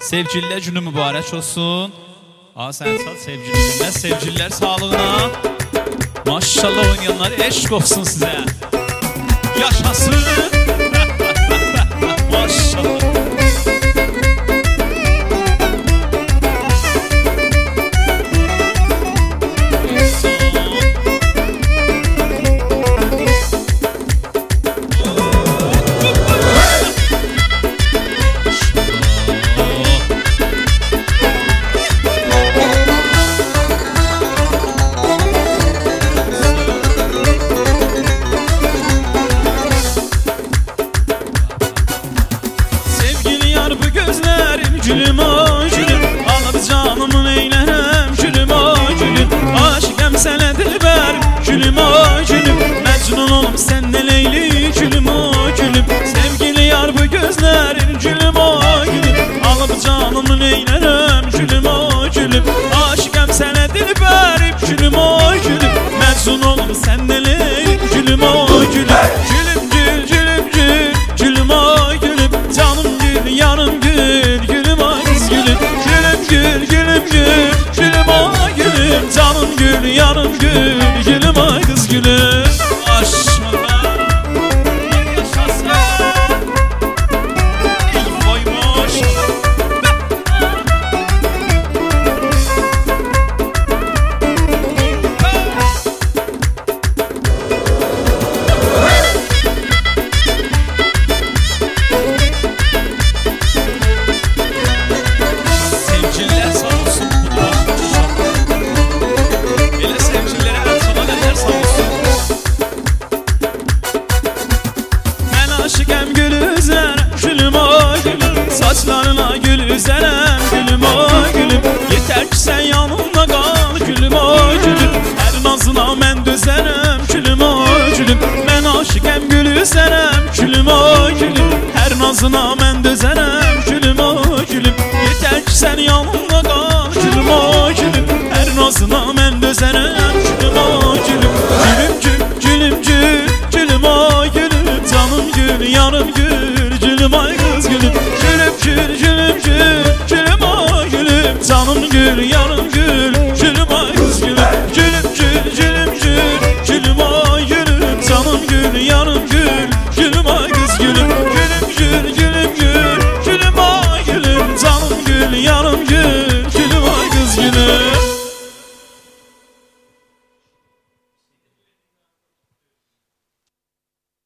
Sevgililer günü mübarek olsun. Aa sen çal sevgililerine, sevgililer sağlığına. Maşallah oynayanlar eşk olsun size. Yaşasın. Maşallah. Gülüm o gülüm, alıp canımı eylerem. Gülüm o gülüm, aşıkım sene dilberim. Gülüm o gülüm, mecnun olum senden Leyli. Gülüm o gülüm, sevgili yar bu gözlerin. Gülüm o gülüm, alıp canımı eylerem. Gülüm o gülüm, aşıkım sene dilberim. Gülüm o gülüm, mecnun olum senden Leyli. Gülüm o gülüm, gülüm gül gülüm gül. Gülüm o gülüm, canım gül yanım gül. Gülüm ay gülüm, canım gül, yanım gül. Gülüm ay kız gülüm. Maşallah. Yaşasın. Vay maşallah. Sevgililer sağ olsun. Böyle sevgililere el sağ olsun. Ben aşıkım gül üzerem. Gülüm o gülüm, saçlarına gül üzerem. Gülüm o gülüm, yeter ki sen yanımda kal. Gülüm o gülüm, her nazına ben düzerem. Gülüm o gülüm, ben aşıkım gül üzerem. Gülüm o gülüm, her nazına ben düzerem. Gülüm o gülüm, yeter ki sen yanımda